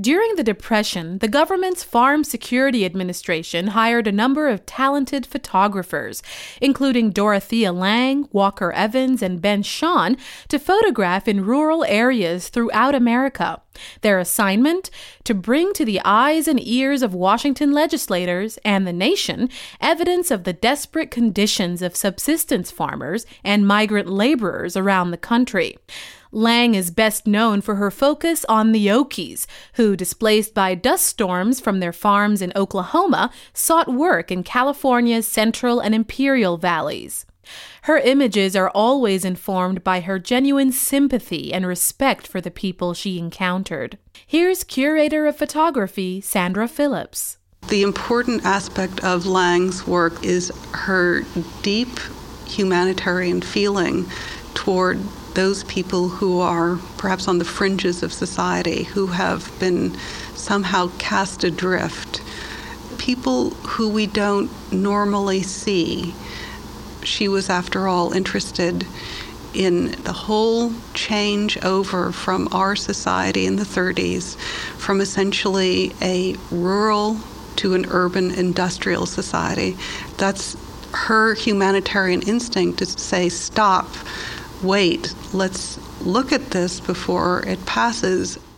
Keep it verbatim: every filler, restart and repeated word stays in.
During the Depression, the government's Farm Security Administration hired a number of talented photographers, including Dorothea Lange, Walker Evans, and Ben Shahn, to photograph in rural areas throughout America. Their assignment? To bring to the eyes and ears of Washington legislators and the nation evidence of the desperate conditions of subsistence farmers and migrant laborers around the country. Lange is best known for her focus on the Okies, who, displaced by dust storms from their farms in Oklahoma, sought work in California's Central and Imperial valleys. Her images are always informed by her genuine sympathy and respect for the people she encountered. Here's curator of photography, Sandra Phillips. The important aspect of Lange's work is her deep humanitarian feeling toward those people who are perhaps on the fringes of society, who have been somehow cast adrift, people who we don't normally see. She was, after all, interested in the whole change over from our society in the thirties, from essentially a rural to an urban industrial society. That's her humanitarian instinct, to say, stop, wait, let's look at this before it passes.